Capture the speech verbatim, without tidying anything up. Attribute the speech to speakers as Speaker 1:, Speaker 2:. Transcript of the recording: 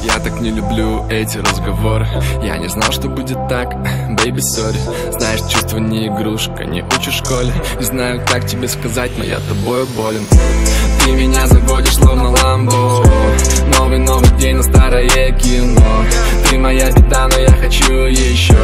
Speaker 1: Я так не люблю эти разговоры. Я не знал, что будет так, baby, sorry. Знаешь, чувство не игрушка, не учу в школе. Не знаю, как тебе сказать, но я тобою болен. Ты меня заводишь, словно ламбо. Новый-новый день, но старое кино. Ты моя беда, но я хочу еще.